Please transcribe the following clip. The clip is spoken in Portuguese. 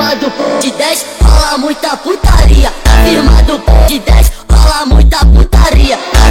firma do de 10 rola muita putaria. Na firma do de 10 rola muita putaria.